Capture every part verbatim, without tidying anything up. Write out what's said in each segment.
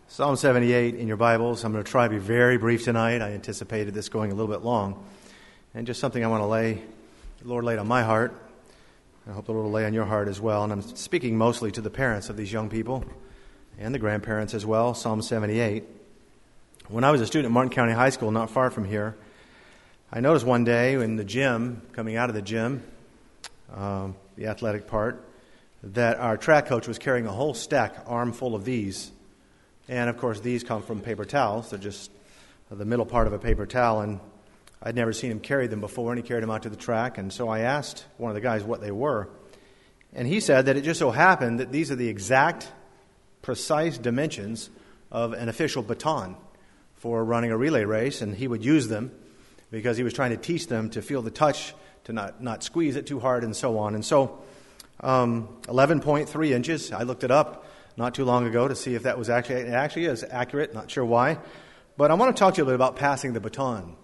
Psalm seventy-eight in your Bibles. I'm going to try to be very brief tonight. I anticipated this going a little bit long. And just something I want to lay, the Lord laid on my heart. I hope the Lord will lay on your heart as well. And I'm speaking mostly to the parents of these young people and the grandparents as well. Psalm seventy-eight. When I was a student at Martin County High School, not far from here, I noticed one day in the gym, coming out of the gym, um, the athletic part, that our track coach was carrying a whole stack, armful of these. And, of course, these come from paper towels. They're just the middle part of a paper towel, and I'd never seen him carry them before, and he carried them out to the track. And so I asked one of the guys what they were. And he said that it just so happened that these are the exact, precise dimensions of an official baton for running a relay race, and he would use them because he was trying to teach them to feel the touch, to not, not squeeze it too hard, and so on. And so um, eleven point three inches, I looked it up not too long ago to see if that was actually, it actually is accurate, not sure why. But I want to talk to you a little bit about passing the baton.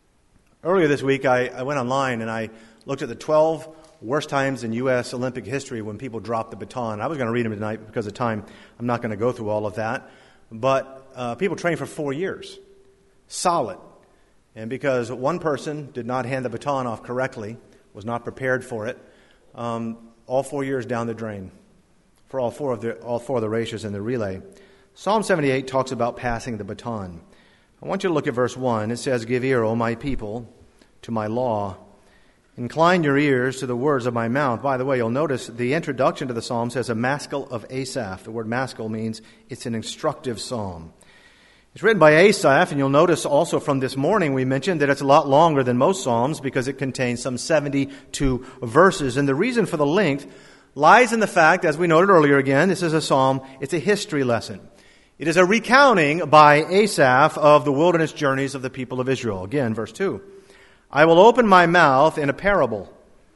Earlier this week, I, I went online and I looked at the twelve worst times in U S Olympic history when people dropped the baton. I was going to read them tonight, but because of time, I'm not going to go through all of that. But uh, people trained for four years, solid. And because one person did not hand the baton off correctly, was not prepared for it, um, all four years down the drain for all four of the all four of the racers in the relay. Psalm seventy-eight talks about passing the baton. I want you to look at verse one. It says, "Give ear, O my people, to my law. Incline your ears to the words of my mouth." By the way, you'll notice the introduction to the psalm says a maskil of Asaph. The word maskil means it's an instructive psalm. It's written by Asaph, and you'll notice also from this morning we mentioned that it's a lot longer than most psalms because it contains some seventy-two verses. And the reason for the length lies in the fact, as we noted earlier again, this is a psalm, it's a history lesson. It is a recounting by Asaph of the wilderness journeys of the people of Israel. Again, verse two. "I will open my mouth in a parable.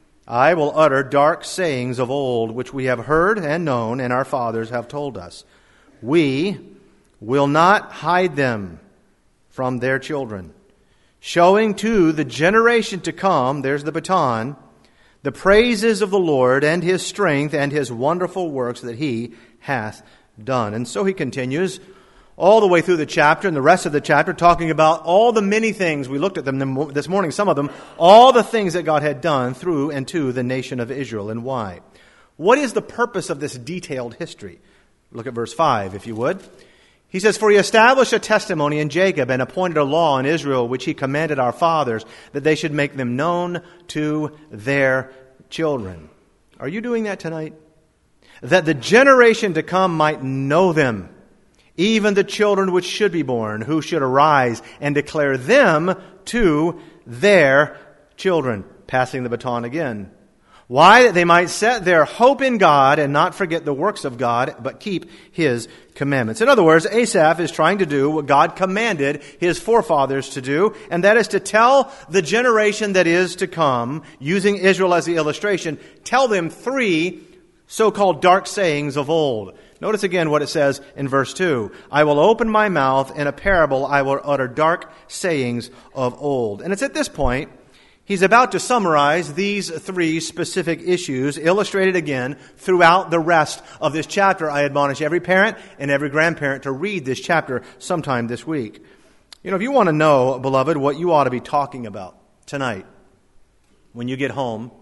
I will utter dark sayings of old, which we have heard and known, and our fathers have told us. We will not hide them from their children, showing to the generation to come," there's the baton, "the praises of the Lord and His strength and His wonderful works that He hath done." And so he continues all the way through the chapter and the rest of the chapter talking about all the many things. We looked at them this morning, some of them, all the things that God had done through and to the nation of Israel and why. What is the purpose of this detailed history? Look at verse five, if you would. He says, "For He established a testimony in Jacob and appointed a law in Israel, which He commanded our fathers, that they should make them known to their children." Are you doing that tonight? "That the generation to come might know them, even the children which should be born, who should arise and declare them to their children." Passing the baton again. "Why? That they might set their hope in God and not forget the works of God, but keep His commandments." In other words, Asaph is trying to do what God commanded his forefathers to do, and that is to tell the generation that is to come, using Israel as the illustration, tell them three so-called dark sayings of old. Notice again what it says in verse two. "I will open my mouth in a parable, I will utter dark sayings of old." And it's at this point he's about to summarize these three specific issues, illustrated again throughout the rest of this chapter. I admonish every parent and every grandparent to read this chapter sometime this week. You know, if you want to know, beloved, what you ought to be talking about tonight when you get home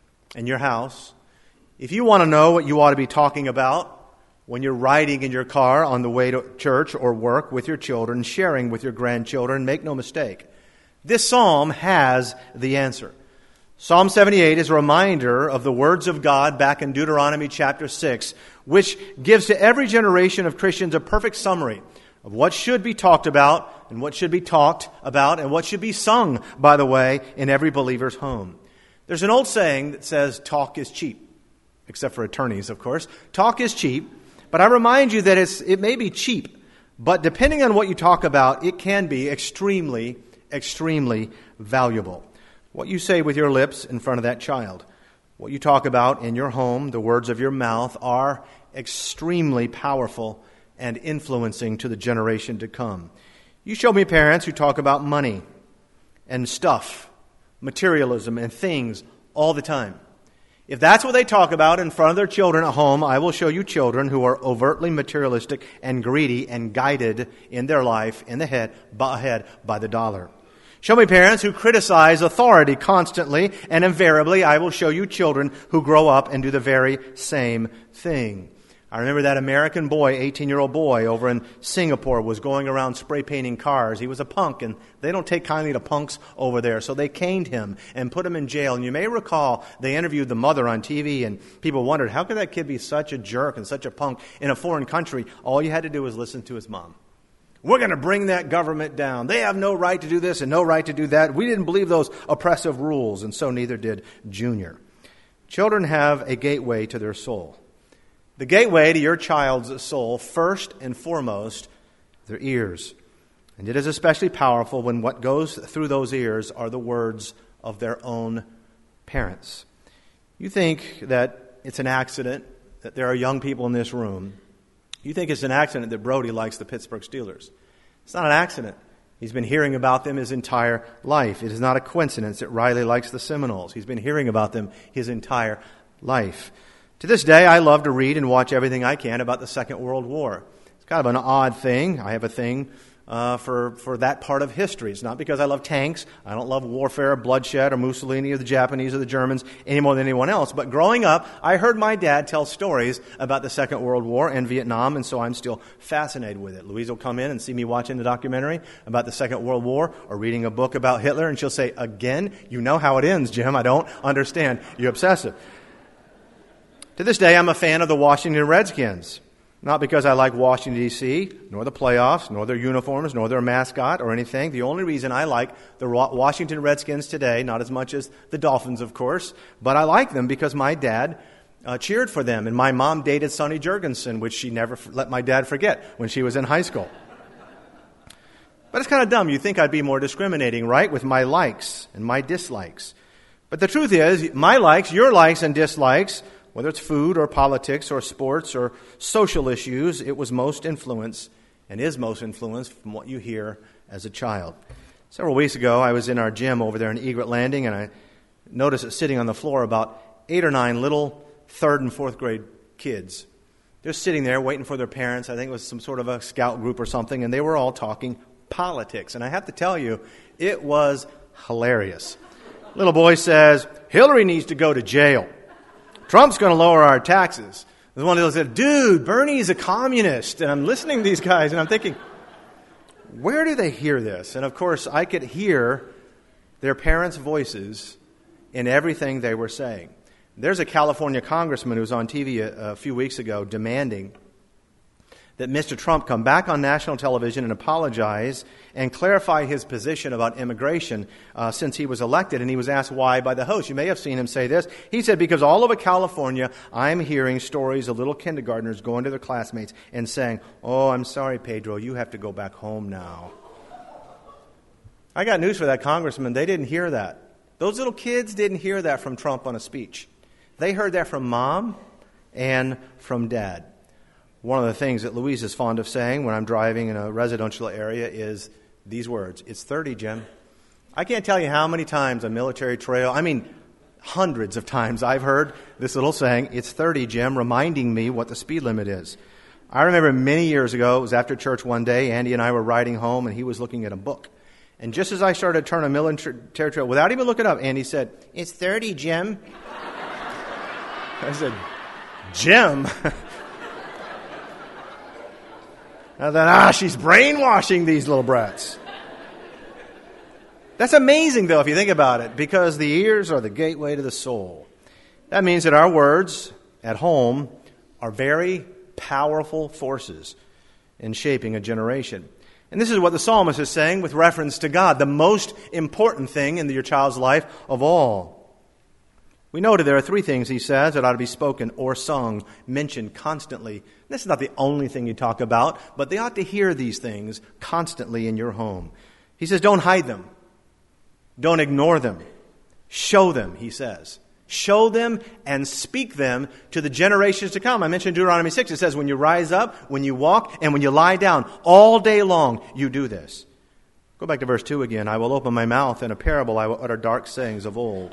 in your house, if you want to know what you ought to be talking about when you're riding in your car on the way to church or work with your children, sharing with your grandchildren, make no mistake, this psalm has the answer. Psalm seventy-eight is a reminder of the words of God back in Deuteronomy chapter six, which gives to every generation of Christians a perfect summary of what should be talked about and what should be talked about and what should be sung, by the way, in every believer's home. There's an old saying that says talk is cheap, except for attorneys, of course. Talk is cheap, but I remind you that it's it may be cheap, but depending on what you talk about, it can be extremely extremely valuable. What you say with your lips in front of that child, what you talk about in your home, the words of your mouth are extremely powerful and influencing to the generation to come. You show me parents who talk about money and stuff, materialism and things all the time. If that's what they talk about in front of their children at home, I will show you children who are overtly materialistic and greedy and guided in their life in the head, ahead by the dollar. Show me parents who criticize authority constantly, and invariably I will show you children who grow up and do the very same thing. I remember that American boy, eighteen-year-old boy over in Singapore, was going around spray painting cars. He was a punk, and they don't take kindly to punks over there, so they caned him and put him in jail. And you may recall they interviewed the mother on T V, and people wondered, how could that kid be such a jerk and such a punk in a foreign country? All you had to do was listen to his mom. We're going to bring that government down. They have no right to do this and no right to do that. We didn't believe those oppressive rules, and so neither did Junior. Children have a gateway to their soul. The gateway to your child's soul, first and foremost, their ears. And it is especially powerful when what goes through those ears are the words of their own parents. You think that it's an accident that there are young people in this room. You think it's an accident that Brody likes the Pittsburgh Steelers. It's not an accident. He's been hearing about them his entire life. It is not a coincidence that Riley likes the Seminoles. He's been hearing about them his entire life. To this day, I love to read and watch everything I can about the Second World War. It's kind of an odd thing. I have a thing uh, for, for that part of history. It's not because I love tanks. I don't love warfare, bloodshed, or Mussolini, or the Japanese, or the Germans any more than anyone else. But growing up, I heard my dad tell stories about the Second World War and Vietnam, and so I'm still fascinated with it. Louise will come in and see me watching the documentary about the Second World War or reading a book about Hitler, and she'll say, again, you know how it ends, Jim. I don't understand. You're obsessive. To this day, I'm a fan of the Washington Redskins. Not because I like Washington, D C, nor the playoffs, nor their uniforms, nor their mascot or anything. The only reason I like the Washington Redskins today, not as much as the Dolphins, of course, but I like them because my dad uh, cheered for them. And my mom dated Sonny Jurgensen, which she never let my dad forget when she was in high school. But it's kind of dumb. You'd think I'd be more discriminating, right, with my likes and my dislikes. But the truth is, my likes, your likes and dislikes, whether it's food or politics or sports or social issues, it was most influenced and is most influenced from what you hear as a child. Several weeks ago, I was in our gym over there in Egret Landing, and I noticed that sitting on the floor about eight or nine little third and fourth grade kids. They're sitting there waiting for their parents. I think it was some sort of a scout group or something, and they were all talking politics. And I have to tell you, it was hilarious. Little boy says, Hillary needs to go to jail. Trump's going to lower our taxes. There's one of those that said, dude, Bernie's a communist. And I'm listening to these guys, and I'm thinking, where do they hear this? And, of course, I could hear their parents' voices in everything they were saying. There's a California congressman who was on T V a, a few weeks ago demanding that Mister Trump come back on national television and apologize and clarify his position about immigration uh, since he was elected. And he was asked why by the host. You may have seen him say this. He said, because all over California, I'm hearing stories of little kindergartners going to their classmates and saying, oh, I'm sorry, Pedro, you have to go back home now. I got news for that congressman. They didn't hear that. Those little kids didn't hear that from Trump on a speech. They heard that from mom and from dad. One of the things that Louise is fond of saying when I'm driving in a residential area is these words, it's thirty, Jim. I can't tell you how many times on Military Trail, I mean hundreds of times I've heard this little saying, it's thirty, Jim, reminding me what the speed limit is. I remember many years ago, it was after church one day, Andy and I were riding home and he was looking at a book. And just as I started to turn a Military Trail, without even looking up, Andy said, it's thirty, Jim. I said, Jim? I thought, ah, she's brainwashing these little brats. That's amazing, though, if you think about it, because the ears are the gateway to the soul. That means that our words at home are very powerful forces in shaping a generation. And this is what the psalmist is saying with reference to God, the most important thing in your child's life of all. We know that there are three things, he says, that ought to be spoken or sung, mentioned constantly. This is not the only thing you talk about, but they ought to hear these things constantly in your home. He says, don't hide them. Don't ignore them. Show them, he says. Show them and speak them to the generations to come. I mentioned Deuteronomy six. It says, when you rise up, when you walk, and when you lie down, all day long, you do this. Go back to verse two again. I will open my mouth in a parable. I will utter dark sayings of old.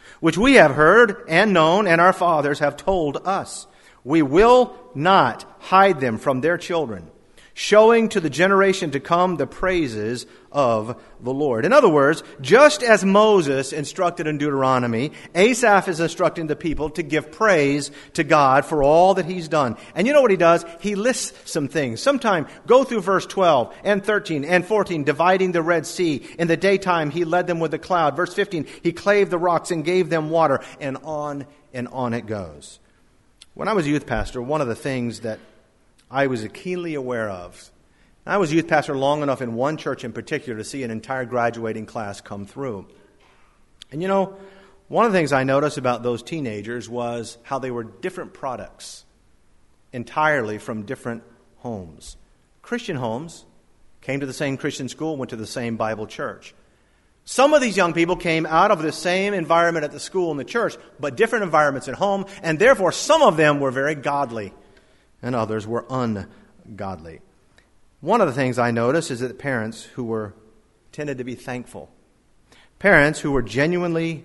which we have heard and known, and our fathers have told us. We will not hide them from their children, showing to the generation to come the praises of the Lord. In other words, just as Moses instructed in Deuteronomy, Asaph is instructing the people to give praise to God for all that he's done. And you know what he does? He lists some things. Sometime go through verse twelve and thirteen and fourteen, dividing the Red Sea. In the daytime, he led them with a cloud. Verse fifteen, he clave the rocks and gave them water. And on and on it goes. When I was a youth pastor, one of the things that I was keenly aware of, I was a youth pastor long enough in one church in particular to see an entire graduating class come through. And you know, one of the things I noticed about those teenagers was how they were different products entirely from different homes. Christian homes, came to the same Christian school, went to the same Bible church. Some of these young people came out of the same environment at the school and the church, but different environments at home, and therefore some of them were very godly and others were ungodly. One of the things I noticed is that parents who were tended to be thankful, parents who were genuinely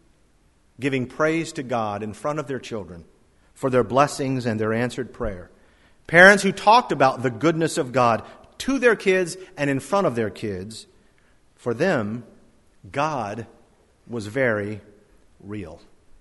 giving praise to God in front of their children for their blessings and their answered prayer, parents who talked about the goodness of God to their kids and in front of their kids, for them, God was very real.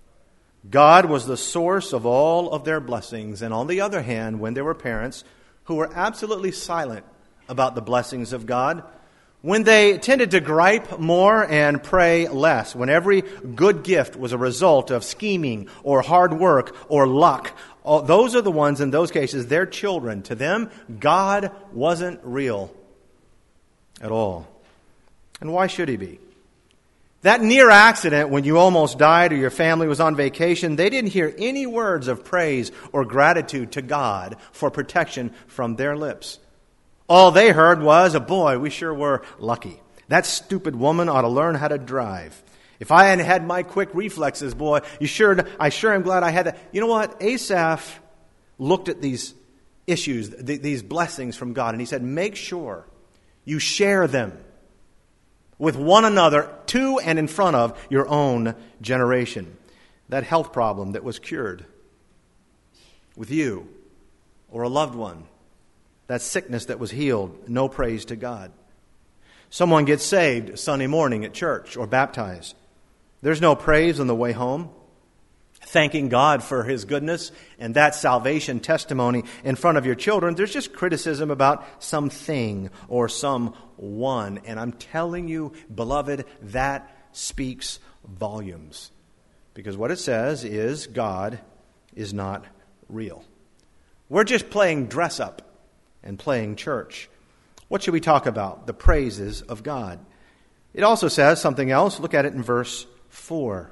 God was the source of all of their blessings. And on the other hand, when there were parents who were absolutely silent about the blessings of God, when they tended to gripe more and pray less, when every good gift was a result of scheming or hard work or luck, all, those are the ones, in those cases, their children. To them, God wasn't real at all. And why should he be? That near accident when you almost died or your family was on vacation, they didn't hear any words of praise or gratitude to God for protection from their lips. All they heard was, boy, we sure were lucky. That stupid woman ought to learn how to drive. If I hadn't had my quick reflexes, boy, you sure, I sure am glad I had that. You know what? Asaph looked at these issues, these blessings from God, and he said, make sure you share them with one another, to and in front of your own generation. That health problem that was cured with you or a loved one. That sickness that was healed. No praise to God. Someone gets saved Sunday morning at church or baptized. There's no praise on the way home. Thanking God for his goodness and that salvation testimony in front of your children. There's just criticism about something or someone. And I'm telling you, beloved, that speaks volumes. Because what it says is God is not real. We're just playing dress up and playing church. What should we talk about? The praises of God. It also says something else. Look at it in verse four.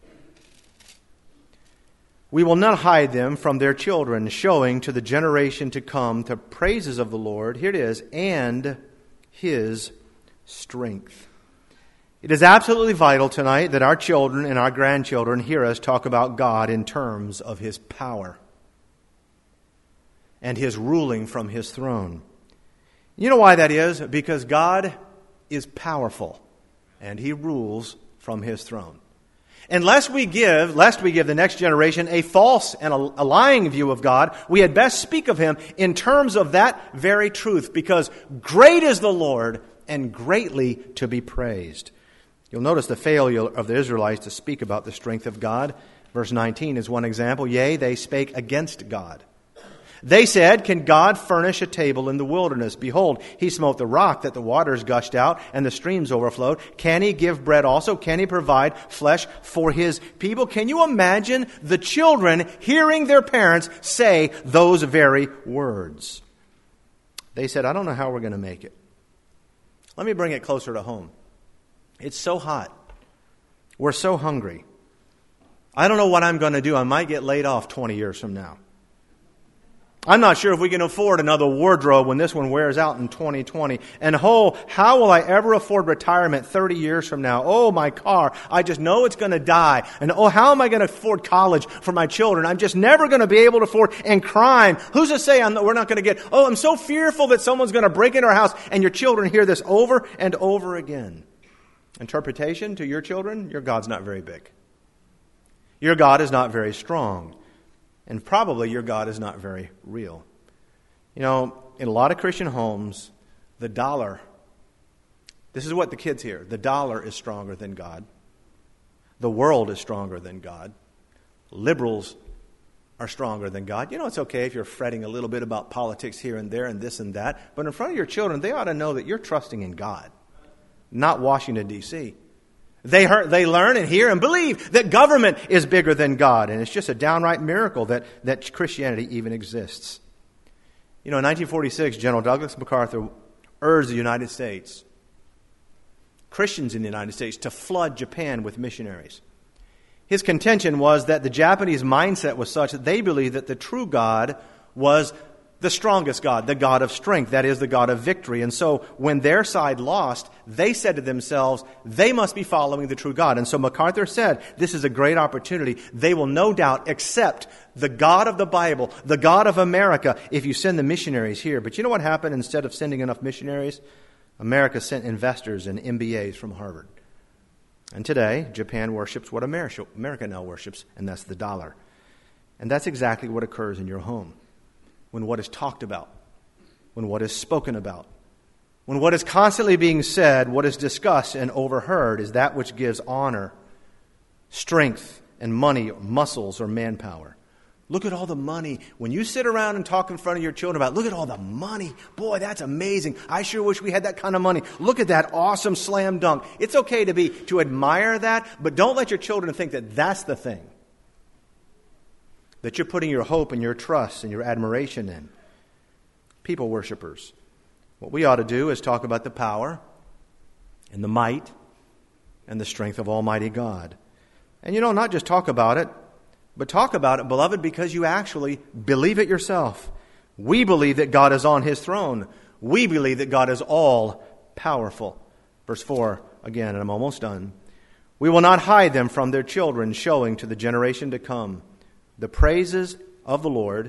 We will not hide them from their children, showing to the generation to come the praises of the Lord. Here it is, and his strength. It is absolutely vital tonight that our children and our grandchildren hear us talk about God in terms of his power and his ruling from his throne. You know why that is? Because God is powerful and he rules from his throne. Unless we give, lest we give the next generation a false and a, a lying view of God, we had best speak of him in terms of that very truth, because great is the Lord and greatly to be praised. You'll notice the failure of the Israelites to speak about the strength of God. Verse nineteen is one example. Yea, they spake against God. They said, can God furnish a table in the wilderness? Behold, he smote the rock that the waters gushed out and the streams overflowed. Can he give bread also? Can he provide flesh for his people? Can you imagine the children hearing their parents say those very words? They said, I don't know how we're going to make it. Let me bring it closer to home. It's so hot. We're so hungry. I don't know what I'm going to do. I might get laid off twenty years from now. I'm not sure if we can afford another wardrobe when this one wears out in twenty twenty. And oh, how will I ever afford retirement thirty years from now? Oh, my car, I just know it's going to die. And oh, how am I going to afford college for my children? I'm just never going to be able to afford. And crime, who's to say I'm, we're not going to get, oh, I'm so fearful that someone's going to break into our house. And your children hear this over and over again. Interpretation to your children, your God's not very big. Your God is not very strong. And probably your God is not very real. You know, in a lot of Christian homes, the dollar, this is what the kids hear, the dollar is stronger than God. The world is stronger than God. Liberals are stronger than God. You know, it's okay if you're fretting a little bit about politics here and there and this and that, but in front of your children, they ought to know that you're trusting in God, not Washington, D C They heard, they learn and hear and believe that government is bigger than God, and it's just a downright miracle that, that Christianity even exists. You know, in nineteen forty-six, General Douglas MacArthur urged the United States, Christians in the United States, to flood Japan with missionaries. His contention was that the Japanese mindset was such that they believed that the true God was the strongest God, the God of strength, that is, the God of victory. And so when their side lost, they said to themselves, they must be following the true God. And so MacArthur said, this is a great opportunity. They will no doubt accept the God of the Bible, the God of America, if you send the missionaries here. But you know what happened? Instead of sending enough missionaries, America sent investors and M B As from Harvard. And today, Japan worships what America now worships, and that's the dollar. And that's exactly what occurs in your home. When what is talked about, when what is spoken about, when what is constantly being said, what is discussed and overheard is that which gives honor, strength, and money, muscles, or manpower. Look at all the money. When you sit around and talk in front of your children about, look at all the money. Boy, that's amazing. I sure wish we had that kind of money. Look at that awesome slam dunk. It's okay to be to admire that, but don't let your children think that that's the thing that you're putting your hope and your trust and your admiration in. People worshipers. What we ought to do is talk about the power and the might and the strength of Almighty God. And you know, not just talk about it, but talk about it, beloved, because you actually believe it yourself. We believe that God is on His throne. We believe that God is all powerful. Verse four, again, and I'm almost done. We will not hide them from their children, showing to the generation to come the praises of the Lord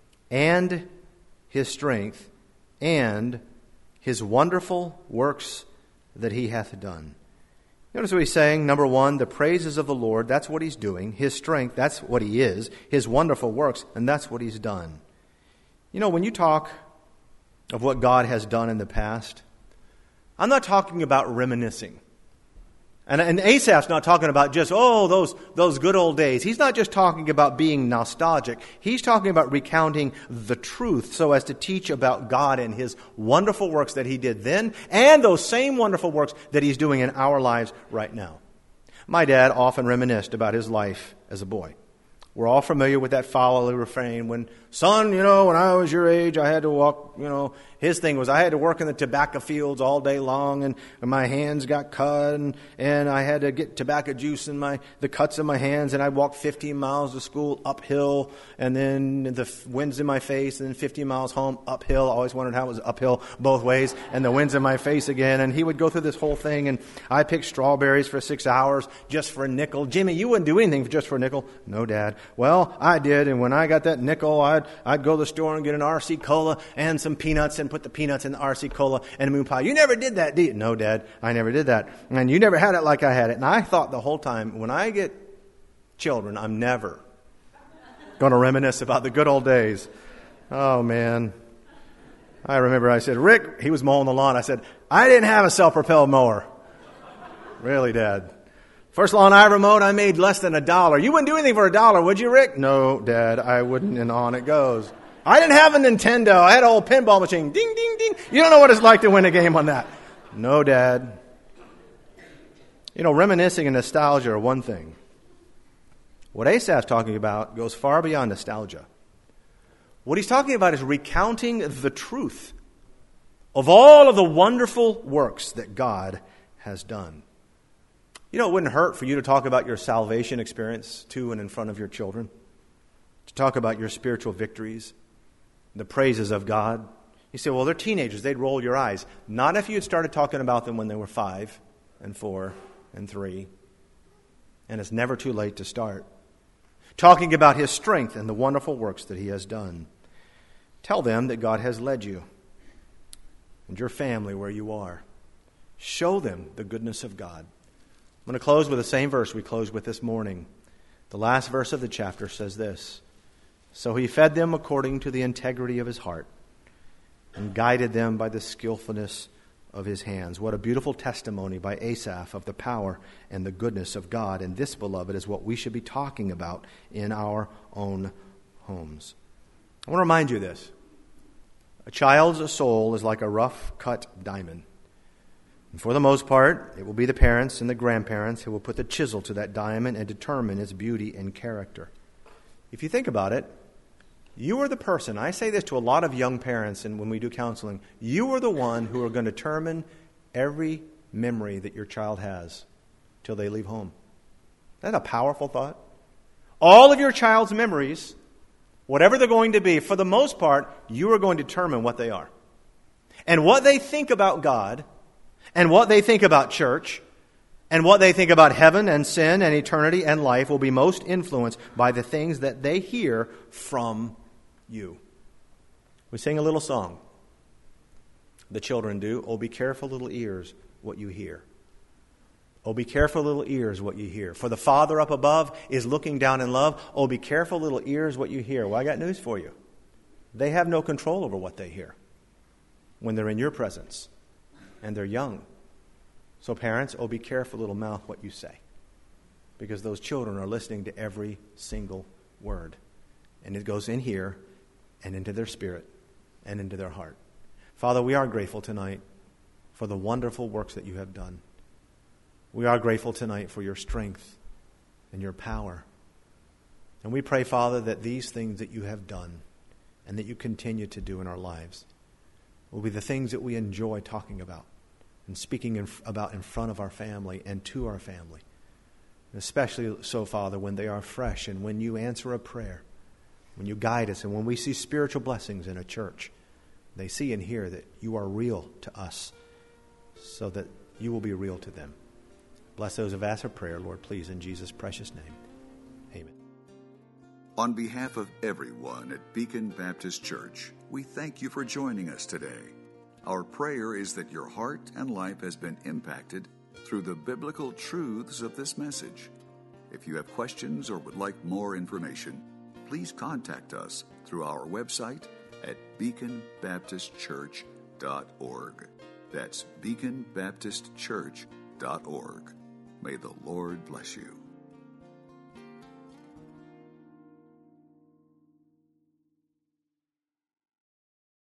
and His strength and His wonderful works that He hath done. Notice what he's saying. Number one, the praises of the Lord, that's what He's doing. His strength, that's what He is. His wonderful works, and that's what He's done. You know, when you talk of what God has done in the past, I'm not talking about reminiscing. And, and Asaph's not talking about just, oh, those, those good old days. He's not just talking about being nostalgic. He's talking about recounting the truth so as to teach about God and His wonderful works that He did then and those same wonderful works that He's doing in our lives right now. My dad often reminisced about his life as a boy. We're all familiar with that follow refrain. When, son, you know, when I was your age, I had to walk, you know, his thing was I had to work in the tobacco fields all day long, and, and my hands got cut, and, and I had to get tobacco juice in my the cuts in my hands, and I'd walk fifteen miles to school uphill, and then the wind's in my face, and then fifteen miles home uphill. I always wondered how it was uphill both ways, and the wind's in my face again. And he would go through this whole thing, and I picked strawberries for six hours just for a nickel. Jimmy, you wouldn't do anything just for a nickel. No, Dad. Well, I did, and when I got that nickel, I'd I'd go to the store and get an R C Cola and some peanuts and put the peanuts in the R C Cola and a moon pie. You never did that, did you? No, Dad, I never did that. And you never had it like I had it. And I thought the whole time, when I get children, I'm never going to reminisce about the good old days. Oh, man. I remember I said, Rick, he was mowing the lawn. I said, I didn't have a self-propelled mower. Really, Dad? First lawn I ever mowed, I made less than a dollar. You wouldn't do anything for a dollar, would you, Rick? No, Dad, I wouldn't, and on it goes. I didn't have a Nintendo. I had an old pinball machine. Ding, ding, ding. You don't know what it's like to win a game on that. No, Dad. You know, reminiscing and nostalgia are one thing. What Asaph's talking about goes far beyond nostalgia. What he's talking about is recounting the truth of all of the wonderful works that God has done. You know, it wouldn't hurt for you to talk about your salvation experience to and in front of your children. To talk about your spiritual victories, the praises of God. You say, well, they're teenagers. They'd roll your eyes. Not if you had started talking about them when they were five and four and three. And it's never too late to start. Talking about His strength and the wonderful works that He has done. Tell them that God has led you and your family where you are. Show them the goodness of God. I'm going to close with the same verse we closed with this morning. The last verse of the chapter says this: "So he fed them according to the integrity of his heart and guided them by the skillfulness of his hands." What a beautiful testimony by Asaph of the power and the goodness of God. And this, beloved, is what we should be talking about in our own homes. I want to remind you of this. A child's soul is like a rough-cut diamond. And for the most part, it will be the parents and the grandparents who will put the chisel to that diamond and determine its beauty and character. If you think about it, you are the person, I say this to a lot of young parents and when we do counseling, you are the one who are going to determine every memory that your child has till they leave home. Isn't that a powerful thought? All of your child's memories, whatever they're going to be, for the most part, you are going to determine what they are. And what they think about God, and what they think about church, and what they think about heaven and sin and eternity and life will be most influenced by the things that they hear from you. We sing a little song. The children do. "Oh, be careful, little ears, what you hear. Oh, be careful, little ears, what you hear. For the Father up above is looking down in love. Oh, be careful, little ears, what you hear." Well, I got news for you. They have no control over what they hear when they're in your presence and they're young. So parents, oh, be careful, little mouth, what you say. Because those children are listening to every single word. And it goes in here and into their spirit and into their heart. Father, we are grateful tonight for the wonderful works that you have done. We are grateful tonight for your strength and your power. And we pray, Father, that these things that you have done and that you continue to do in our lives will be the things that we enjoy talking about and speaking in, about in front of our family and to our family. And especially so, Father, when they are fresh and when you answer a prayer, when you guide us and when we see spiritual blessings in a church, they see and hear that you are real to us so that you will be real to them. Bless those who've asked for prayer, Lord, please, in Jesus' precious name. Amen. On behalf of everyone at Beacon Baptist Church, we thank you for joining us today. Our prayer is that your heart and life has been impacted through the biblical truths of this message. If you have questions or would like more information, please contact us through our website at beacon baptist church dot org. That's beacon baptist church dot org. May the Lord bless you.